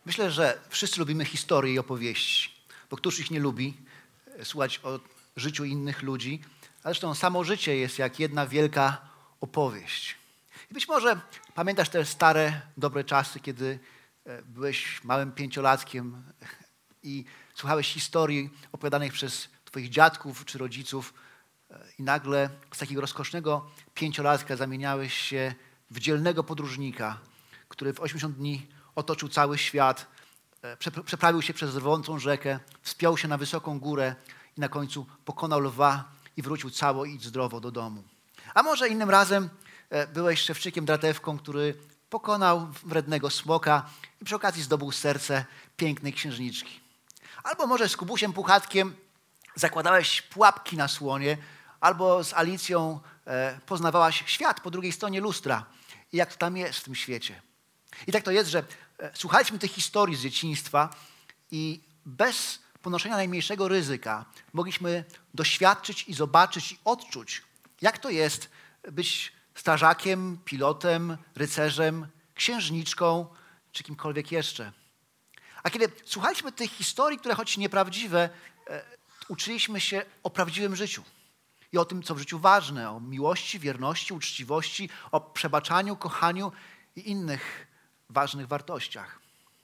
Myślę, że wszyscy lubimy historie i opowieści, bo któż ich nie lubi słuchać o życiu innych ludzi. A zresztą samo życie jest jak jedna wielka opowieść. I być może pamiętasz te stare, dobre czasy, kiedy byłeś małym pięciolatkiem i słuchałeś historii opowiadanych przez twoich dziadków czy rodziców i nagle z takiego rozkosznego pięciolatka zamieniałeś się w dzielnego podróżnika, który w 80 dni otoczył cały świat, przeprawił się przez rwącą rzekę, wspiął się na wysoką górę i na końcu pokonał lwa i wrócił cało i zdrowo do domu. A może innym razem byłeś szewczykiem dratewką, który pokonał wrednego smoka i przy okazji zdobył serce pięknej księżniczki. Albo może z Kubusiem Puchatkiem zakładałeś pułapki na słonie, albo z Alicją poznawałaś świat po drugiej stronie lustra i jak to tam jest w tym świecie. I tak to jest, że słuchaliśmy tych historii z dzieciństwa i bez ponoszenia najmniejszego ryzyka mogliśmy doświadczyć i zobaczyć i odczuć, jak to jest być strażakiem, pilotem, rycerzem, księżniczką czy kimkolwiek jeszcze. A kiedy słuchaliśmy tych historii, które choć nieprawdziwe, uczyliśmy się o prawdziwym życiu i o tym, co w życiu ważne, o miłości, wierności, uczciwości, o przebaczaniu, kochaniu i innych ważnych wartościach.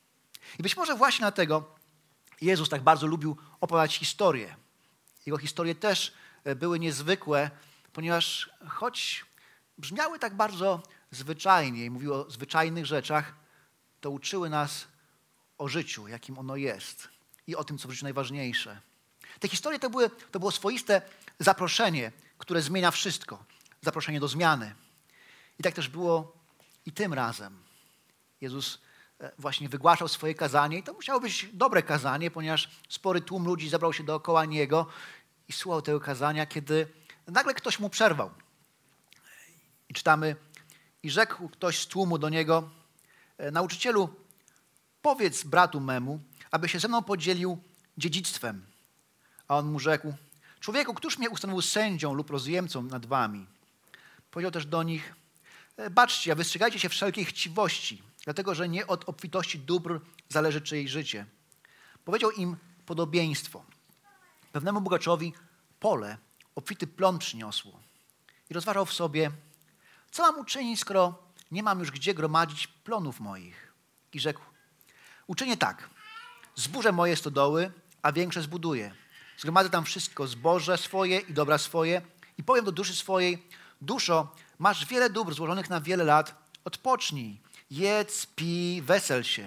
I być może właśnie dlatego Jezus tak bardzo lubił opowiadać historie. Jego historie też były niezwykłe, ponieważ choć brzmiały tak bardzo zwyczajnie i mówiły o zwyczajnych rzeczach, to uczyły nas o życiu, jakim ono jest i o tym, co w życiu najważniejsze. Te historie to było swoiste zaproszenie, które zmienia wszystko. Zaproszenie do zmiany. I tak też było i tym razem. Jezus właśnie wygłaszał swoje kazanie i to musiało być dobre kazanie, ponieważ spory tłum ludzi zebrał się dookoła Niego i słuchał tego kazania, kiedy nagle ktoś mu przerwał. I czytamy, i rzekł ktoś z tłumu do Niego, nauczycielu, powiedz bratu memu, aby się ze mną podzielił dziedzictwem. A on mu rzekł, człowieku, któż mnie ustanowił sędzią lub rozjemcą nad wami? Powiedział też do nich, baczcie, a wystrzegajcie się wszelkiej chciwości, dlatego że nie od obfitości dóbr zależy czyjeś życie. Powiedział im podobieństwo. Pewnemu bogaczowi pole obfity plon przyniosło i rozważał w sobie, co mam uczynić, skoro nie mam już gdzie gromadzić plonów moich. I rzekł, uczynię tak, zburzę moje stodoły, a większe zbuduję. Zgromadzę tam wszystko, zboże swoje i dobra swoje i powiem do duszy swojej, duszo, masz wiele dóbr złożonych na wiele lat, odpocznij, jedz, pij, wesel się.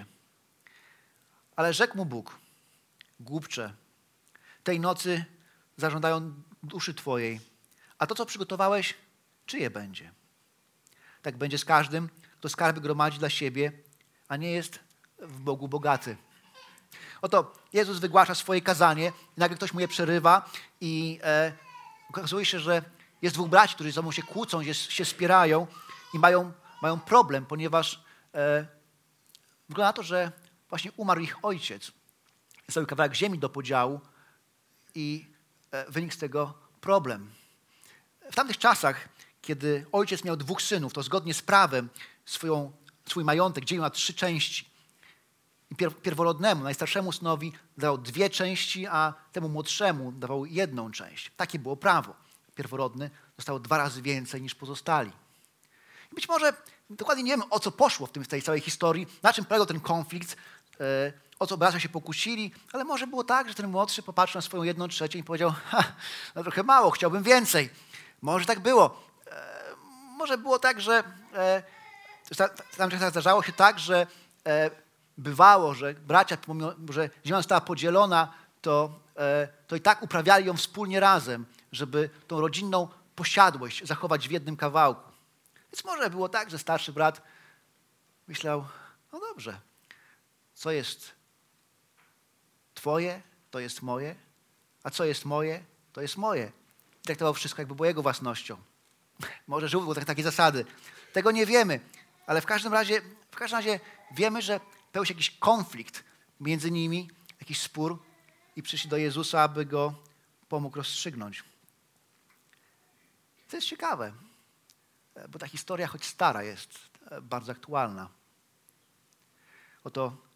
Ale rzekł mu Bóg, głupcze, tej nocy zażądają duszy twojej, a to, co przygotowałeś, czyje będzie? Tak będzie z każdym, kto skarby gromadzi dla siebie, a nie jest w Bogu bogaty. Oto Jezus wygłasza swoje kazanie i nagle ktoś mu je przerywa i okazuje się, że jest dwóch braci, którzy ze sobą się kłócą, się spierają i mają problem, ponieważ wygląda na to, że właśnie umarł ich ojciec. Jest cały kawałek ziemi do podziału i wynikł z tego problem. W tamtych czasach, kiedy ojciec miał dwóch synów, to zgodnie z prawem swój majątek dzielił na 3 części. I pierworodnemu, najstarszemu synowi dawał 2 części, a temu młodszemu dawał 1 część. Takie było prawo. Pierworodny dostał 2 razy więcej niż pozostali. I być może dokładnie nie wiemy, o co poszło w tej całej historii, na czym polegał ten konflikt, o co bracia się pokusili, ale może było tak, że ten młodszy popatrzył na swoją 1/3 i powiedział, no trochę mało, chciałbym więcej. Może tak było. Może było tak, że tam zdarzało się tak, że bywało, że bracia, pomimo że ziemia została podzielona, to i tak uprawiali ją wspólnie razem, żeby tą rodzinną posiadłość zachować w jednym kawałku. Więc może było tak, że starszy brat myślał, no dobrze, co jest twoje, to jest moje, a co jest moje, to jest moje. I traktował wszystko, jakby było jego własnością. Może żył takie zasady. Tego nie wiemy, ale w każdym razie wiemy, że był jakiś konflikt między nimi, jakiś spór i przyszli do Jezusa, aby go pomógł rozstrzygnąć. To jest ciekawe, bo ta historia, choć stara, jest bardzo aktualna. Oto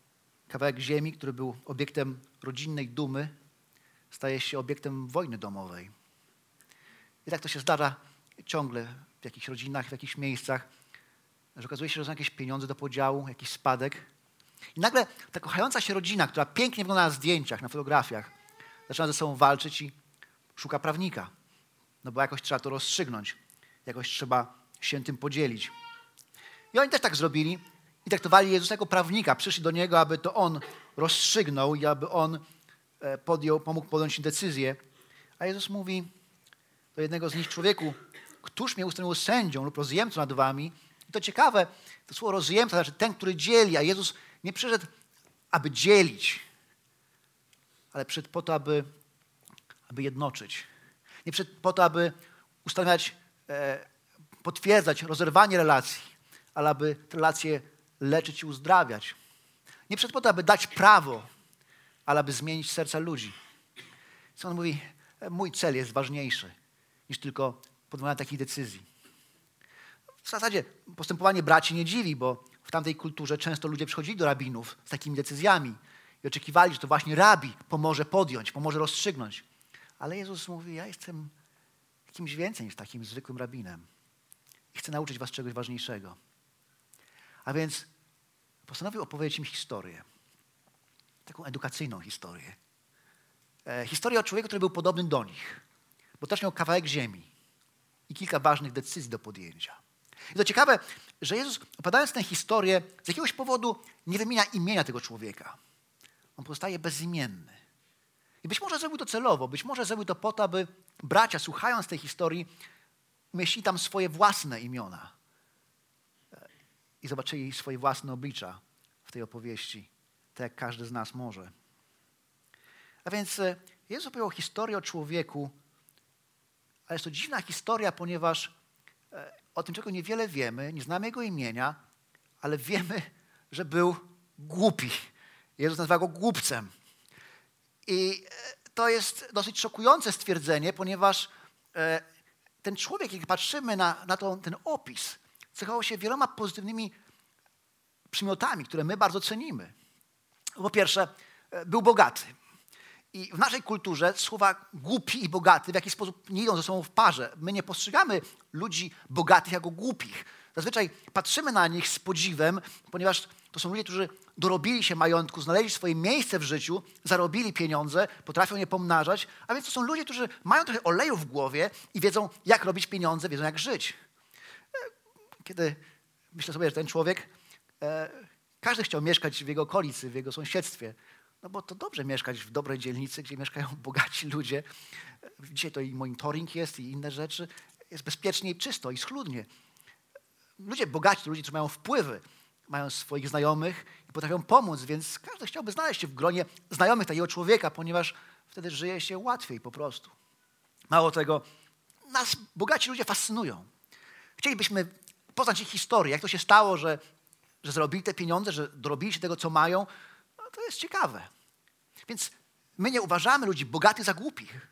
kawałek ziemi, który był obiektem rodzinnej dumy, staje się obiektem wojny domowej. I tak to się zdarza ciągle w jakichś rodzinach, w jakichś miejscach, że okazuje się, że są jakieś pieniądze do podziału, jakiś spadek. I nagle ta kochająca się rodzina, która pięknie wygląda na zdjęciach, na fotografiach, zaczyna ze sobą walczyć i szuka prawnika. No bo jakoś trzeba to rozstrzygnąć. Jakoś trzeba się tym podzielić. I oni też tak zrobili i traktowali Jezusa jako prawnika. Przyszli do Niego, aby to On rozstrzygnął i aby On pomógł podjąć decyzję. A Jezus mówi do jednego z nich: człowieku, któż mnie ustanowił sędzią lub rozjemcą nad wami? I to ciekawe, to słowo rozjemca znaczy ten, który dzieli, a Jezus nie przyszedł, aby dzielić, ale przyszedł po to, aby jednoczyć. Nie przyszedł po to, aby ustanawiać, potwierdzać rozerwanie relacji, ale aby te relacje leczyć i uzdrawiać. Nie przyszedł po to, aby dać prawo, ale aby zmienić serca ludzi. Co on mówi? Mój cel jest ważniejszy niż tylko podejmowanie takich decyzji. W zasadzie postępowanie braci nie dziwi, bo w tamtej kulturze często ludzie przychodzili do rabinów z takimi decyzjami i oczekiwali, że to właśnie rabi pomoże podjąć, pomoże rozstrzygnąć. Ale Jezus mówi: ja jestem kimś więcej niż takim zwykłym rabinem i chcę nauczyć was czegoś ważniejszego. A więc postanowił opowiedzieć im historię, taką edukacyjną historię. Historię o człowieku, który był podobny do nich, bo też miał kawałek ziemi i kilka ważnych decyzji do podjęcia. I to ciekawe, że Jezus, opowiadając tę historię, z jakiegoś powodu nie wymienia imienia tego człowieka. On pozostaje bezimienny. I być może zrobił to celowo, być może zrobił to po to, aby bracia, słuchając tej historii, umieścili tam swoje własne imiona i zobaczyli swoje własne oblicza w tej opowieści, tak jak każdy z nas może. A więc Jezus opowiedział historię o człowieku, ale jest to dziwna historia, ponieważ o tym, czego niewiele wiemy, nie znamy jego imienia, ale wiemy, że był głupi. Jezus nazywa go głupcem. I to jest dosyć szokujące stwierdzenie, ponieważ ten człowiek, jak patrzymy na ten opis, cechował się wieloma pozytywnymi przymiotami, które my bardzo cenimy. Po pierwsze, był bogaty. I w naszej kulturze słowa głupi i bogaty w jakiś sposób nie idą ze sobą w parze. My nie postrzegamy ludzi bogatych jako głupich. Zazwyczaj patrzymy na nich z podziwem, ponieważ to są ludzie, którzy dorobili się majątku, znaleźli swoje miejsce w życiu, zarobili pieniądze, potrafią je pomnażać, a więc to są ludzie, którzy mają trochę oleju w głowie i wiedzą, jak robić pieniądze, wiedzą, jak żyć. Kiedy myślę sobie, że ten człowiek, każdy chciał mieszkać w jego okolicy, w jego sąsiedztwie, no bo to dobrze mieszkać w dobrej dzielnicy, gdzie mieszkają bogaci ludzie. Dzisiaj to i monitoring jest, i inne rzeczy. Jest bezpiecznie i czysto i schludnie. Ludzie bogaci to ludzie, którzy mają wpływy, mają swoich znajomych i potrafią pomóc, więc każdy chciałby znaleźć się w gronie znajomych takiego człowieka, ponieważ wtedy żyje się łatwiej po prostu. Mało tego, nas bogaci ludzie fascynują. Chcielibyśmy poznać ich historię, jak to się stało, że zarobili te pieniądze, że dorobili się tego, co mają. No, to jest ciekawe. Więc my nie uważamy ludzi bogatych za głupich.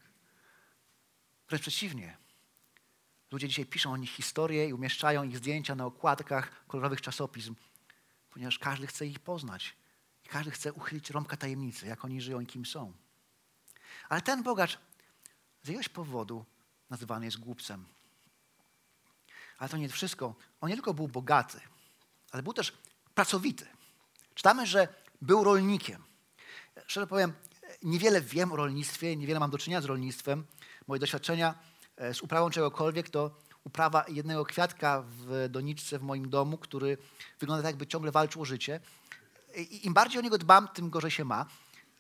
Wręcz przeciwnie. Ludzie dzisiaj piszą o nich historie i umieszczają ich zdjęcia na okładkach kolorowych czasopism, ponieważ każdy chce ich poznać. I każdy chce uchylić rąbka tajemnicy, jak oni żyją i kim są. Ale ten bogacz z jakiegoś powodu nazywany jest głupcem. Ale to nie wszystko. On nie tylko był bogaty, ale był też pracowity. Czytamy, że był rolnikiem. Szczerze powiem, niewiele wiem o rolnictwie, niewiele mam do czynienia z rolnictwem. Moje doświadczenia z uprawą czegokolwiek to uprawa jednego kwiatka w doniczce w moim domu, który wygląda tak, jakby ciągle walczył o życie. I im bardziej o niego dbam, tym gorzej się ma.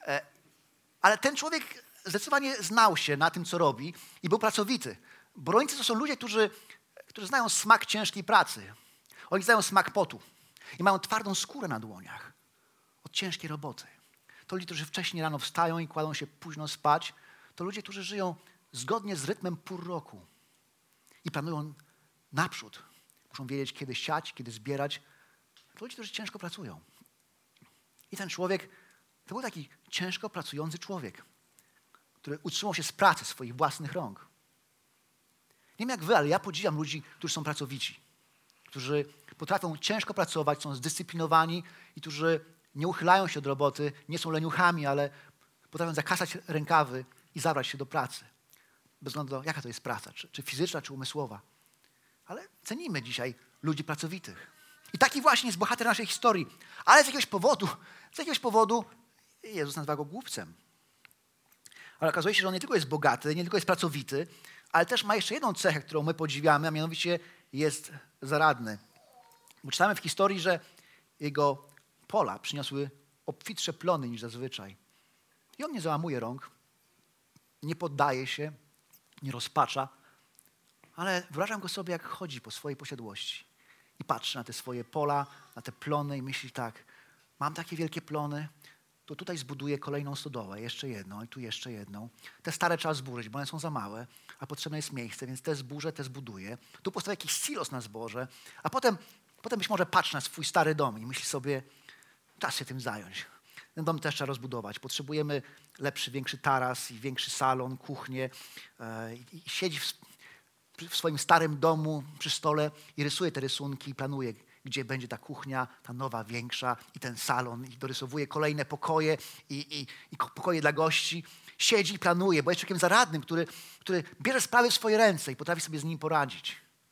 Ale ten człowiek zdecydowanie znał się na tym, co robi i był pracowity. Bo rolnicy to są ludzie, którzy znają smak ciężkiej pracy. Oni znają smak potu i mają twardą skórę na dłoniach od ciężkiej roboty. To ludzie, którzy wcześniej rano wstają i kładą się późno spać. To ludzie, którzy żyją zgodnie z rytmem pór roku i planują naprzód. Muszą wiedzieć, kiedy siać, kiedy zbierać. To ludzie, którzy ciężko pracują. I ten człowiek to był taki ciężko pracujący człowiek, który utrzymał się z pracy swoich własnych rąk. Nie wiem jak wy, ale ja podziwiam ludzi, którzy są pracowici, którzy potrafią ciężko pracować, są zdyscyplinowani i którzy nie uchylają się od roboty, nie są leniuchami, ale potrafią zakasać rękawy i zabrać się do pracy. Bez względu na to, jaka to jest praca, czy fizyczna, czy umysłowa. Ale cenimy dzisiaj ludzi pracowitych. I taki właśnie jest bohater naszej historii. Ale z jakiegoś powodu Jezus nazywa go głupcem. Ale okazuje się, że on nie tylko jest bogaty, nie tylko jest pracowity, ale też ma jeszcze jedną cechę, którą my podziwiamy, a mianowicie jest zaradny. Bo czytamy w historii, że jego pola przyniosły obfitsze plony niż zazwyczaj. I on nie załamuje rąk, nie poddaje się, nie rozpacza, ale wyobrażam go sobie, jak chodzi po swojej posiadłości i patrzy na te swoje pola, na te plony i myśli tak, mam takie wielkie plony, to tutaj zbuduję kolejną stodołę, jeszcze jedną i tu jeszcze jedną. Te stare trzeba zburzyć, bo one są za małe, a potrzebne jest miejsce, więc te zburzę, te zbuduję. Tu postawię jakiś silos na zboże, a potem być może patrzy na swój stary dom i myśli sobie, czas się tym zająć. Ten dom też trzeba rozbudować. Potrzebujemy lepszy, większy taras i większy salon, kuchnię. I siedzi w swoim starym domu przy stole i rysuje te rysunki, planuje, gdzie będzie ta kuchnia, ta nowa, większa i ten salon i dorysowuje kolejne pokoje i pokoje dla gości. Siedzi i planuje, bo jest człowiekiem zaradnym, który bierze sprawy w swoje ręce i potrafi sobie z nim poradzić.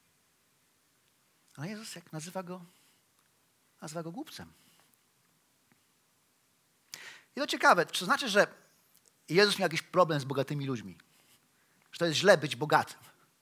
Ale Jezus jak nazywa go głupcem. I to ciekawe, czy to znaczy, że Jezus miał jakiś problem z bogatymi ludźmi? Że to jest źle być bogatym?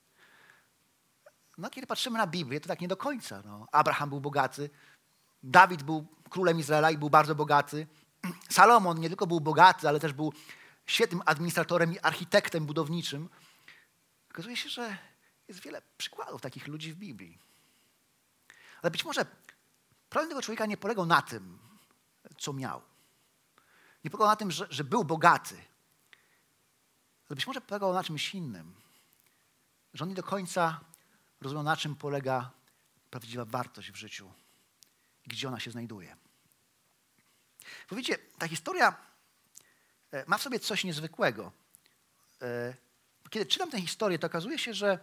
No, kiedy patrzymy na Biblię, to tak nie do końca. No, Abraham był bogaty, Dawid był królem Izraela i był bardzo bogaty. Salomon nie tylko był bogaty, ale też był świetnym administratorem i architektem budowniczym. Okazuje się, że jest wiele przykładów takich ludzi w Biblii. Ale być może problem tego człowieka nie polegał na tym, co miał. Nie polegał na tym, że był bogaty. Ale być może polegał na czymś innym. Że on nie do końca rozumiał, na czym polega prawdziwa wartość w życiu i gdzie ona się znajduje. Bo wiecie, ta historia ma w sobie coś niezwykłego. Kiedy czytam tę historię, to okazuje się, że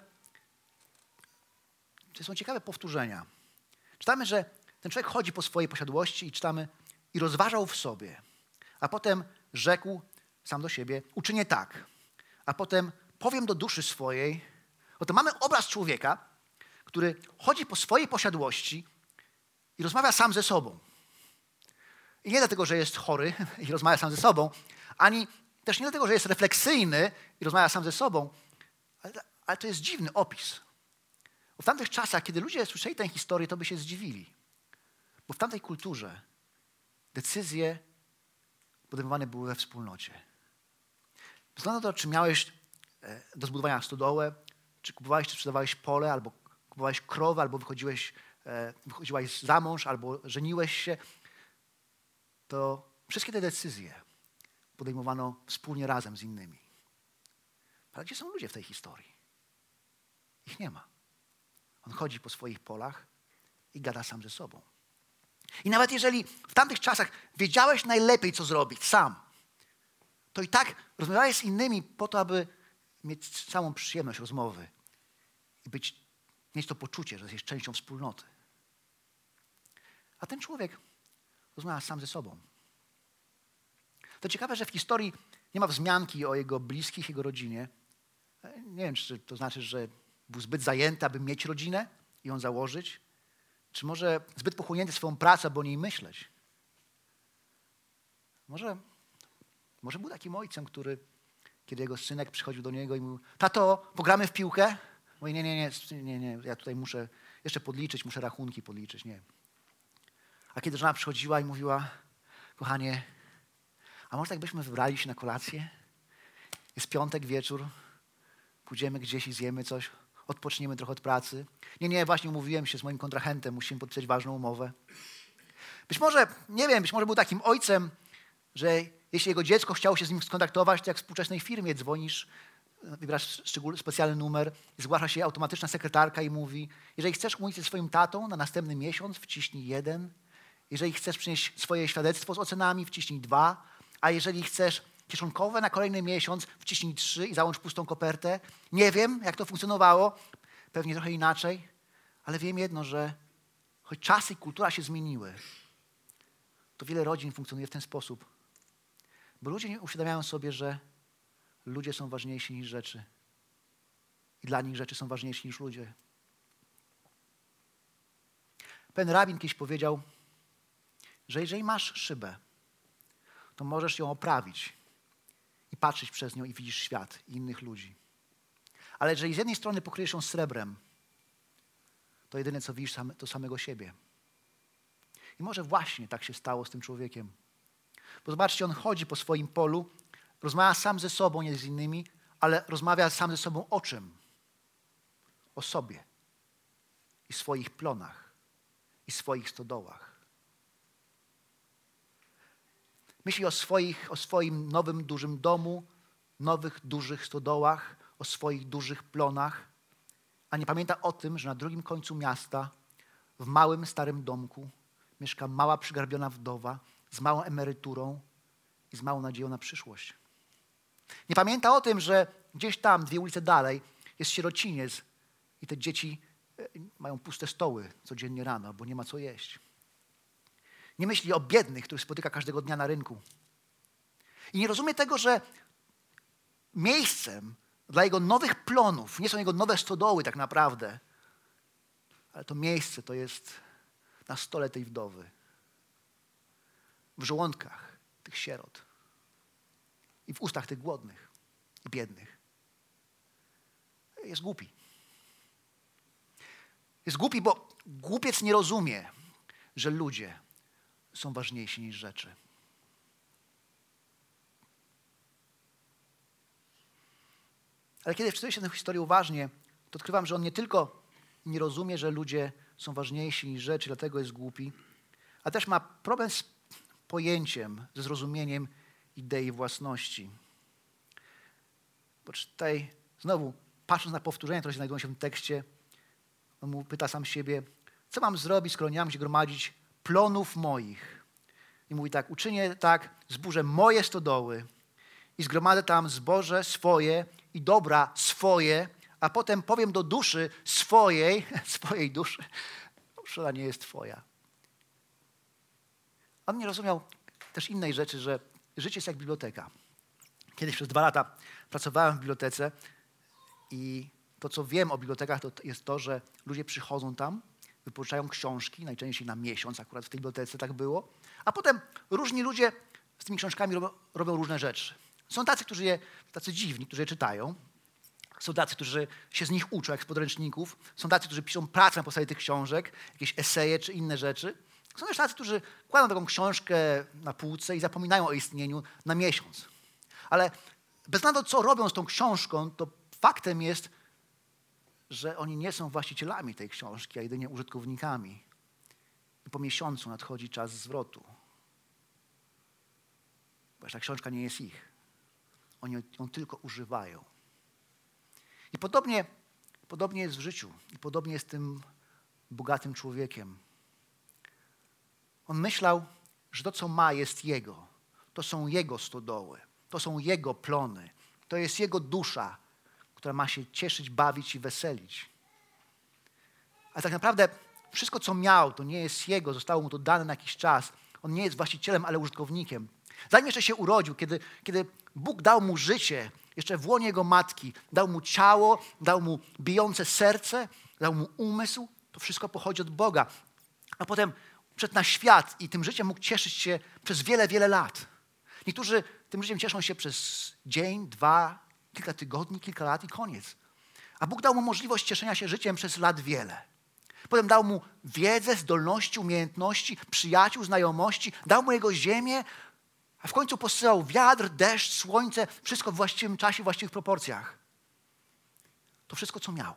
to są ciekawe powtórzenia. Czytamy, że ten człowiek chodzi po swojej posiadłości i czytamy i rozważał w sobie. A potem rzekł sam do siebie, uczynię tak. A potem powiem do duszy swojej. Oto mamy obraz człowieka, który chodzi po swojej posiadłości i rozmawia sam ze sobą. I nie dlatego, że jest chory i rozmawia sam ze sobą, ani też nie dlatego, że jest refleksyjny i rozmawia sam ze sobą, ale to jest dziwny opis. Bo w tamtych czasach, kiedy ludzie słyszeli tę historię, to by się zdziwili. Bo w tamtej kulturze decyzje podejmowane były we wspólnocie. Bez względu na to, czy miałeś do zbudowania stodołę, czy kupowałeś, czy sprzedawałeś pole, albo kupowałeś krowę, albo wychodziłaś za mąż, albo żeniłeś się, to wszystkie te decyzje podejmowano wspólnie razem z innymi. Ale gdzie są ludzie w tej historii? Ich nie ma. On chodzi po swoich polach i gada sam ze sobą. I nawet jeżeli w tamtych czasach wiedziałeś najlepiej, co zrobić sam, to i tak rozmawiałeś z innymi po to, aby mieć całą przyjemność rozmowy i mieć to poczucie, że jesteś częścią wspólnoty. A ten człowiek rozmawia sam ze sobą. To ciekawe, że w historii nie ma wzmianki o jego bliskich, jego rodzinie. Nie wiem, czy to znaczy, że był zbyt zajęty, aby mieć rodzinę i ją założyć, czy może zbyt pochłonięty swoją pracą, aby o niej myśleć. Może był takim ojcem, który, kiedy jego synek przychodził do niego i mówił, tato, pogramy w piłkę? Mówi, nie, ja tutaj muszę jeszcze podliczyć, muszę rachunki podliczyć, nie. A kiedy żona przychodziła i mówiła, kochanie, a może tak byśmy wybrali się na kolację? Jest piątek, wieczór, pójdziemy gdzieś i zjemy coś, odpoczniemy trochę od pracy. Nie, właśnie umówiłem się z moim kontrahentem, musimy podpisać ważną umowę. Być może był takim ojcem, że jeśli jego dziecko chciało się z nim skontaktować, to jak w współczesnej firmie dzwonisz, wybierasz specjalny numer, zgłasza się automatyczna sekretarka i mówi, jeżeli chcesz umówić się ze swoim tatą na następny miesiąc, wciśnij 1. Jeżeli chcesz przynieść swoje świadectwo z ocenami, wciśnij 2. A jeżeli chcesz kieszonkowe na kolejny miesiąc, wciśnij 3 i załącz pustą kopertę. Nie wiem, jak to funkcjonowało, pewnie trochę inaczej, ale wiem jedno, że choć czasy i kultura się zmieniły, to wiele rodzin funkcjonuje w ten sposób. Bo ludzie nie uświadamiają sobie, że ludzie są ważniejsi niż rzeczy. I dla nich rzeczy są ważniejsze niż ludzie. Pewien rabin kiedyś powiedział, że jeżeli masz szybę, to możesz ją oprawić i patrzeć przez nią i widzisz świat i innych ludzi. Ale jeżeli z jednej strony pokryjesz ją srebrem, to jedyne co widzisz to samego siebie. I może właśnie tak się stało z tym człowiekiem. Bo zobaczcie, on chodzi po swoim polu, rozmawia sam ze sobą, nie z innymi, ale rozmawia sam ze sobą o czym? O sobie i swoich plonach i swoich stodołach. Myśli o swoim nowym, dużym domu, nowych, dużych stodołach, o swoich dużych plonach, a nie pamięta o tym, że na drugim końcu miasta, w małym, starym domku, mieszka mała, przygarbiona wdowa z małą emeryturą i z małą nadzieją na przyszłość. Nie pamięta o tym, że gdzieś tam, 2 ulice dalej, jest sierociniec i te dzieci mają puste stoły codziennie rano, bo nie ma co jeść. Nie myśli o biednych, których spotyka każdego dnia na rynku. I nie rozumie tego, że miejscem dla jego nowych plonów nie są jego nowe stodoły tak naprawdę, ale to miejsce to jest na stole tej wdowy, w żołądkach tych sierot i w ustach tych głodnych i biednych. Jest głupi. Jest głupi, bo głupiec nie rozumie, że ludzie są ważniejsi niż rzeczy. Ale kiedy wczytuję się tę historię uważnie, to odkrywam, że on nie tylko nie rozumie, że ludzie są ważniejsi niż rzeczy, dlatego jest głupi, a też ma problem z pojęciem, ze zrozumieniem idei własności. Bo tutaj znowu, patrząc na powtórzenia, które się znajdują się w tym tekście, on mu pyta sam siebie, co mam zrobić, skoro nie mam gdzie gromadzić plonów moich? I mówi tak, uczynię tak, zburzę moje stodoły i zgromadzę tam zboże swoje i dobra swoje, a potem powiem do duszy swojej duszy, dusza nie jest twoja. On nie rozumiał też innej rzeczy, że życie jest jak biblioteka. Kiedyś przez 2 lata pracowałem w bibliotece i to, co wiem o bibliotekach, to jest to, że ludzie przychodzą tam, wypożyczają książki, najczęściej na miesiąc, akurat w tej bibliotece tak było, a potem różni ludzie z tymi książkami robią różne rzeczy. Są tacy dziwni, którzy je czytają, są tacy, którzy się z nich uczą, jak z podręczników, są tacy, którzy piszą pracę na podstawie tych książek, jakieś eseje czy inne rzeczy. Są też tacy, którzy kładą taką książkę na półce i zapominają o istnieniu na miesiąc. Ale bez względu na to, co robią z tą książką, to faktem jest, że oni nie są właścicielami tej książki, a jedynie użytkownikami. I po miesiącu nadchodzi czas zwrotu. Bo ta książka nie jest ich. Oni ją tylko używają. I podobnie jest w życiu. I podobnie jest tym bogatym człowiekiem. On myślał, że to, co ma, jest jego. To są jego stodoły. To są jego plony. To jest jego dusza, która ma się cieszyć, bawić i weselić. A tak naprawdę wszystko, co miał, to nie jest jego. Zostało mu to dane na jakiś czas. On nie jest właścicielem, ale użytkownikiem. Zanim jeszcze się urodził, kiedy Bóg dał mu życie, jeszcze w łonie jego matki, dał mu ciało, dał mu bijące serce, dał mu umysł, to wszystko pochodzi od Boga. A potem wszedł na świat i tym życiem mógł cieszyć się przez wiele, wiele lat. Niektórzy tym życiem cieszą się przez dzień, 2, kilka tygodni, kilka lat i koniec. A Bóg dał mu możliwość cieszenia się życiem przez lat wiele. Potem dał mu wiedzę, zdolności, umiejętności, przyjaciół, znajomości, dał mu jego ziemię, a w końcu posyłał wiatr, deszcz, słońce, wszystko w właściwym czasie, w właściwych proporcjach. To wszystko, co miał,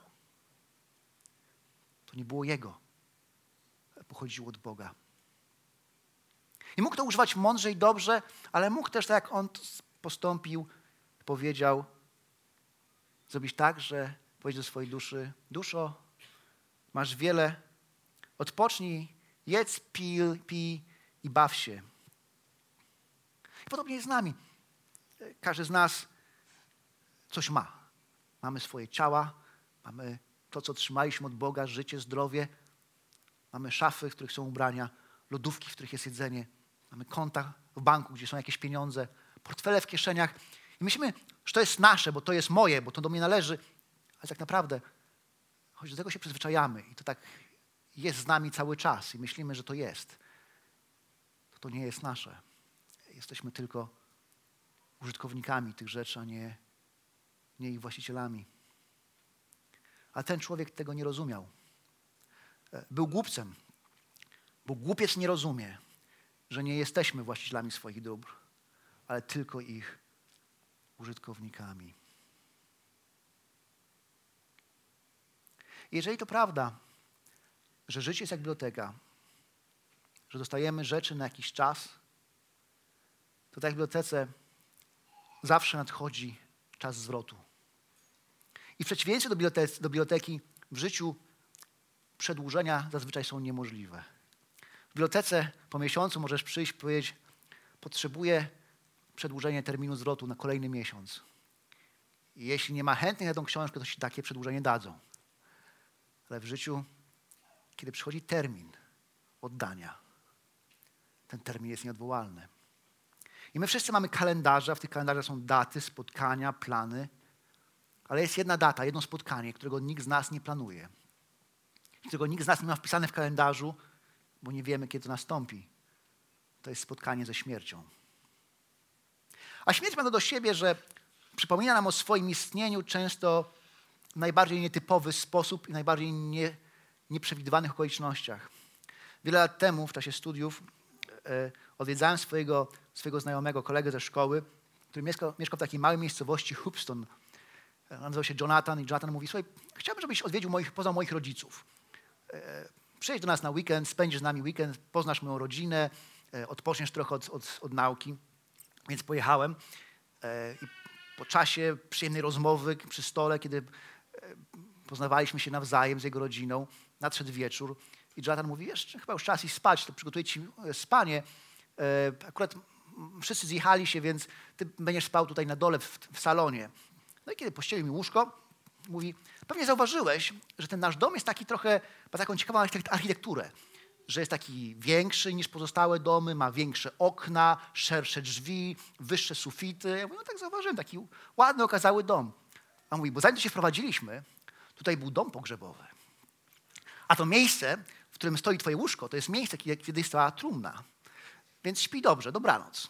to nie było jego, ale pochodziło od Boga. I mógł to używać mądrze i dobrze, ale mógł też, tak jak on postąpił, powiedział, zrobić tak, że powiedział do swojej duszy, duszo, masz wiele, odpocznij, jedz, pij i baw się. I podobnie jest z nami. Każdy z nas coś ma. Mamy swoje ciała, mamy to, co otrzymaliśmy od Boga, życie, zdrowie. Mamy szafy, w których są ubrania, lodówki, w których jest jedzenie. Mamy konta w banku, gdzie są jakieś pieniądze, portfele w kieszeniach i myślimy, że to jest nasze, bo to jest moje, bo to do mnie należy. Ale tak naprawdę, choć do tego się przyzwyczajamy i to tak jest z nami cały czas i myślimy, że to jest, to nie jest nasze. Jesteśmy tylko użytkownikami tych rzeczy, a nie ich właścicielami. A ten człowiek tego nie rozumiał. Był głupcem, bo głupiec nie rozumie, że nie jesteśmy właścicielami swoich dóbr, ale tylko ich użytkownikami. Jeżeli to prawda, że życie jest jak biblioteka, że dostajemy rzeczy na jakiś czas, to tak w bibliotece zawsze nadchodzi czas zwrotu. I w przeciwieństwie do biblioteki w życiu przedłużenia zazwyczaj są niemożliwe. W bibliotece po miesiącu możesz przyjść i powiedzieć: potrzebuję przedłużenia terminu zwrotu na kolejny miesiąc. I jeśli nie ma chętnych na tą książkę, to ci takie przedłużenie dadzą. Ale w życiu, kiedy przychodzi termin oddania, ten termin jest nieodwołalny. I my wszyscy mamy kalendarze, a w tych kalendarzach są daty, spotkania, plany. Ale jest jedna data, jedno spotkanie, którego nikt z nas nie planuje. Którego nikt z nas nie ma wpisane w kalendarzu, bo nie wiemy, kiedy to nastąpi. To jest spotkanie ze śmiercią. A śmierć ma to do siebie, że przypomina nam o swoim istnieniu często w najbardziej nietypowy sposób i najbardziej nieprzewidywanych okolicznościach. Wiele lat temu w czasie studiów odwiedzałem swojego znajomego, kolegę ze szkoły, który mieszkał w takiej małej miejscowości Hoopston. Nazywał się Jonathan i Jonathan mówi: słuchaj, chciałbym, żebyś odwiedził poznał moich rodziców. Przyjedź do nas na weekend, spędzisz z nami weekend, poznasz moją rodzinę, odpoczniesz trochę od nauki. Więc pojechałem i po czasie przyjemnej rozmowy przy stole, kiedy poznawaliśmy się nawzajem z jego rodziną, nadszedł wieczór i Jonathan mówi: wiesz, chyba już czas iść spać, to przygotuję ci spanie. Akurat wszyscy zjechali się, więc ty będziesz spał tutaj na dole w salonie. No i kiedy pościelił mi łóżko, mówi: pewnie zauważyłeś, że ten nasz dom jest taki trochę, ma taką ciekawą architekturę, że jest taki większy niż pozostałe domy, ma większe okna, szersze drzwi, wyższe sufity. Ja mówię: no tak zauważyłem, taki ładny, okazały dom. A mówi: bo zanim tu się wprowadziliśmy, tutaj był dom pogrzebowy. A to miejsce, w którym stoi twoje łóżko, to jest miejsce, kiedy stała trumna. Więc śpi dobrze, dobranoc.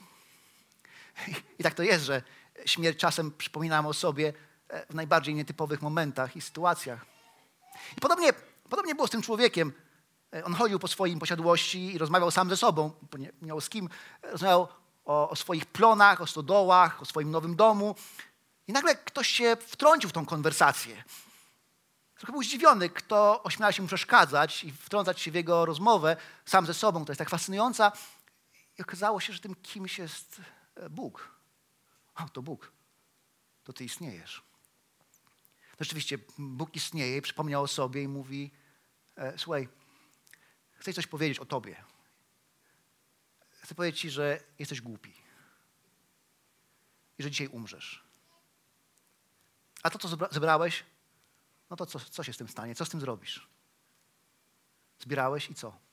I tak to jest, że śmierć czasem przypomina nam o sobie w najbardziej nietypowych momentach i sytuacjach. I podobnie było z tym człowiekiem. On chodził po swoim posiadłości i rozmawiał sam ze sobą, bo nie miał z kim. Rozmawiał o swoich plonach, o stodołach, o swoim nowym domu. I nagle ktoś się wtrącił w tą konwersację. Trochę był zdziwiony, kto ośmiela się mu przeszkadzać i wtrącać się w jego rozmowę sam ze sobą, która jest tak fascynująca. I okazało się, że tym kimś jest Bóg. O, to Bóg. To ty istniejesz. Rzeczywiście Bóg istnieje, przypomniał o sobie i mówi: słuchaj, chcę coś powiedzieć o tobie. Chcę powiedzieć ci, że jesteś głupi i że dzisiaj umrzesz. A to, co zebrałeś, no to co się z tym stanie? Co z tym zrobisz? Zbierałeś i co?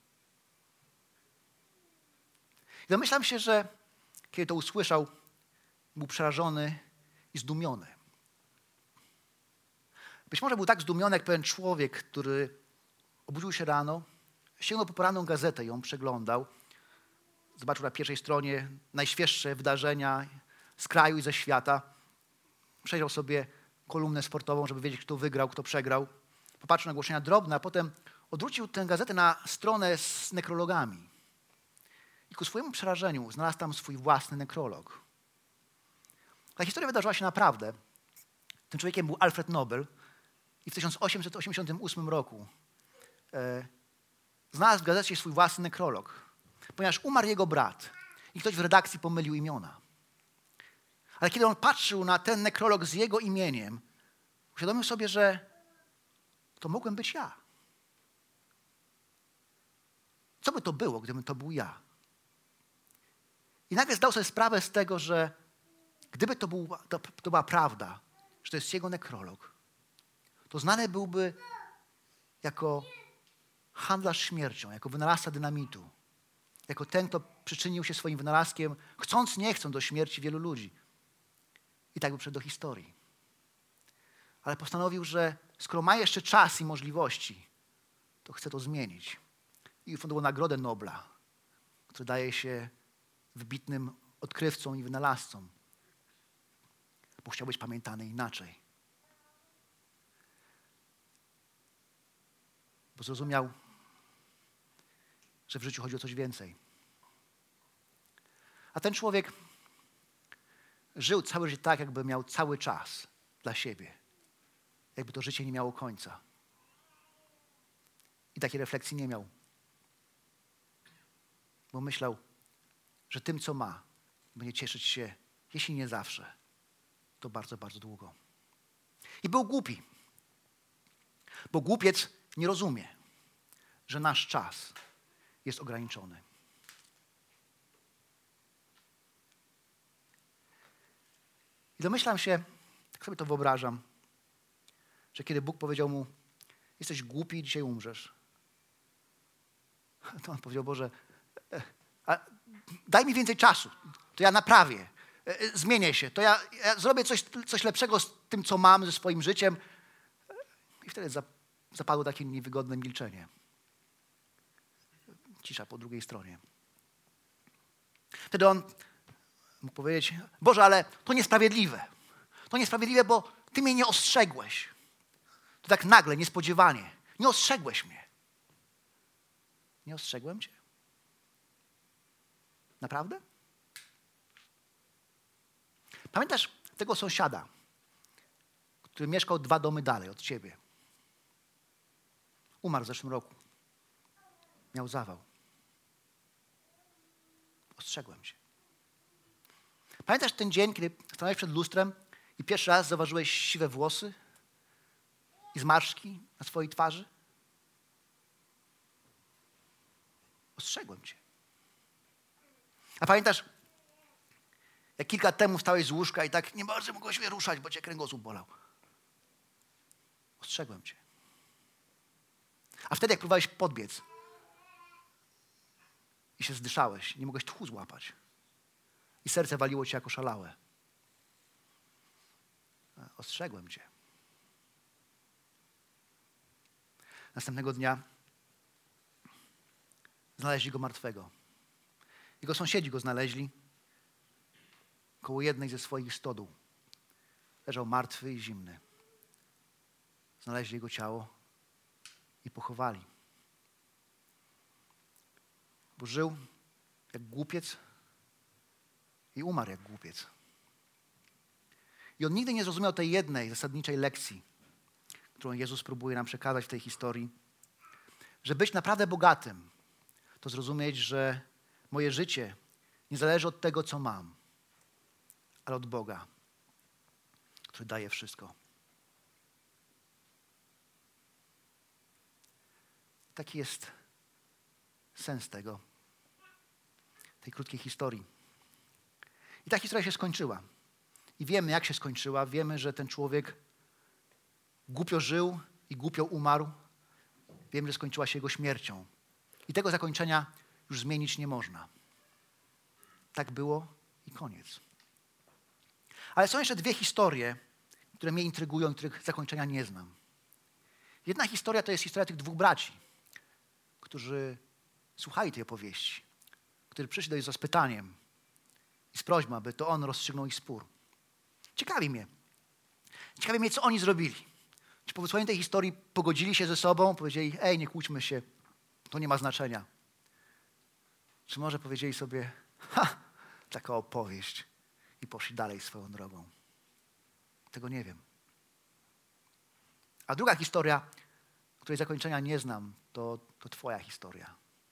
I domyślam się, że kiedy to usłyszał, był przerażony i zdumiony. Być może był tak zdumiony, jak pewien człowiek, który obudził się rano, sięgnął po poranną gazetę i ją przeglądał. Zobaczył na pierwszej stronie najświeższe wydarzenia z kraju i ze świata. Przejrzał sobie kolumnę sportową, żeby wiedzieć, kto wygrał, kto przegrał. Popatrzył na ogłoszenia drobne, a potem odwrócił tę gazetę na stronę z nekrologami. I ku swojemu przerażeniu znalazł tam swój własny nekrolog. Ta historia wydarzyła się naprawdę. Tym człowiekiem był Alfred Nobel i w 1888 roku znalazł w gazecie swój własny nekrolog, ponieważ umarł jego brat i ktoś w redakcji pomylił imiona. Ale kiedy on patrzył na ten nekrolog z jego imieniem, uświadomił sobie, że to mogłem być ja. Co by to było, gdybym to był ja? I nagle zdał sobie sprawę z tego, że gdyby to była prawda, że to jest jego nekrolog, to znany byłby jako handlarz śmiercią, jako wynalazca dynamitu. jako ten, kto przyczynił się swoim wynalazkiem, chcąc, nie chcąc, do śmierci wielu ludzi. I tak był przed do historii. Ale postanowił, że skoro ma jeszcze czas i możliwości, to chce to zmienić. I ufundował Nagrodę Nobla, która daje się wybitnym odkrywcom i wynalazcom, bo chciał być pamiętany inaczej. Bo zrozumiał, że w życiu chodzi o coś więcej. A ten człowiek żył całe życie tak, jakby miał cały czas dla siebie. Jakby to życie nie miało końca. I takiej refleksji nie miał. Bo myślał, że tym, co ma, będzie cieszyć się, jeśli nie zawsze, to bardzo, bardzo długo. I był głupi. Bo głupiec nie rozumie, że nasz czas jest ograniczony. I domyślam się, tak sobie to wyobrażam, że kiedy Bóg powiedział mu, jesteś głupi i dzisiaj umrzesz, to on powiedział, Boże, daj mi więcej czasu, to ja naprawię, zmienię się, to ja zrobię coś lepszego z tym, co mam, ze swoim życiem. I wtedy zapadło takie niewygodne milczenie. Cisza po drugiej stronie. Wtedy on mógł powiedzieć, Boże, ale to niesprawiedliwe. To niesprawiedliwe, bo Ty mnie nie ostrzegłeś. To tak nagle, niespodziewanie. Nie ostrzegłeś mnie. Nie ostrzegłem Cię? Naprawdę? Pamiętasz tego sąsiada, który mieszkał 2 domy dalej od Ciebie? Umarł w zeszłym roku. Miał zawał. Ostrzegłem Cię. Pamiętasz ten dzień, kiedy stanąłeś przed lustrem i pierwszy raz zauważyłeś siwe włosy i zmarszczki na swojej twarzy? Ostrzegłem Cię. A pamiętasz, jak kilka lat temu wstałeś z łóżka i tak nie bardzo mogłeś się ruszać, bo Cię kręgosłup bolał? Ostrzegłem Cię. A wtedy, jak próbowałeś podbiec i się zdyszałeś, nie mogłeś tchu złapać i serce waliło Cię jako szalałe. Ostrzegłem Cię. Następnego dnia znaleźli go martwego. Jego sąsiedzi go znaleźli koło jednej ze swoich stodół. Leżał martwy i zimny. Znaleźli jego ciało i pochowali. Bo żył jak głupiec i umarł jak głupiec. I on nigdy nie zrozumiał tej jednej zasadniczej lekcji, którą Jezus próbuje nam przekazać w tej historii, że być naprawdę bogatym to zrozumieć, że moje życie nie zależy od tego, co mam, ale od Boga, który daje wszystko. Taki jest sens tej krótkiej historii. I ta historia się skończyła. I wiemy, jak się skończyła. Wiemy, że ten człowiek głupio żył i głupio umarł. Wiemy, że skończyła się jego śmiercią. I tego zakończenia już zmienić nie można. Tak było i koniec. Ale są jeszcze 2 historie, które mnie intrygują, których zakończenia nie znam. Jedna historia to jest historia tych 2 braci, którzy słuchali tej opowieści, którzy przyszli do Jezusa z pytaniem i z prośbą, aby to On rozstrzygnął ich spór. Ciekawi mnie, co oni zrobili. Czy po wysłuchaniu tej historii pogodzili się ze sobą, powiedzieli, nie kłóćmy się, to nie ma znaczenia. Czy może powiedzieli sobie, taka opowieść i poszli dalej swoją drogą. Tego nie wiem. A druga historia, której zakończenia nie znam, to Twoja historia.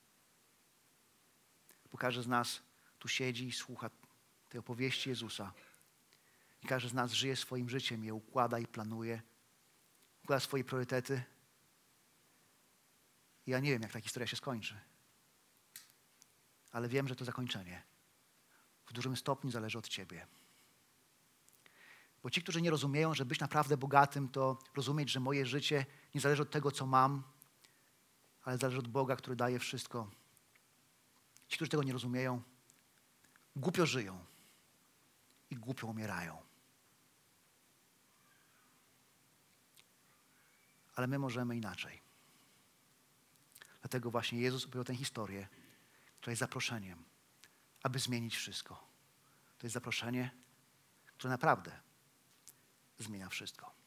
Bo każdy z nas tu siedzi i słucha tej opowieści Jezusa. I każdy z nas żyje swoim życiem, je układa i planuje. Układa swoje priorytety. I ja nie wiem, jak ta historia się skończy. Ale wiem, że to zakończenie w dużym stopniu zależy od Ciebie. Bo ci, którzy nie rozumieją, że być naprawdę bogatym, to rozumieć, że moje życie nie zależy od tego, co mam, ale zależy od Boga, który daje wszystko. Ci, którzy tego nie rozumieją, głupio żyją i głupio umierają. Ale my możemy inaczej. Dlatego właśnie Jezus opowiedział tę historię, która jest zaproszeniem, aby zmienić wszystko. To jest zaproszenie, które naprawdę zmienia wszystko.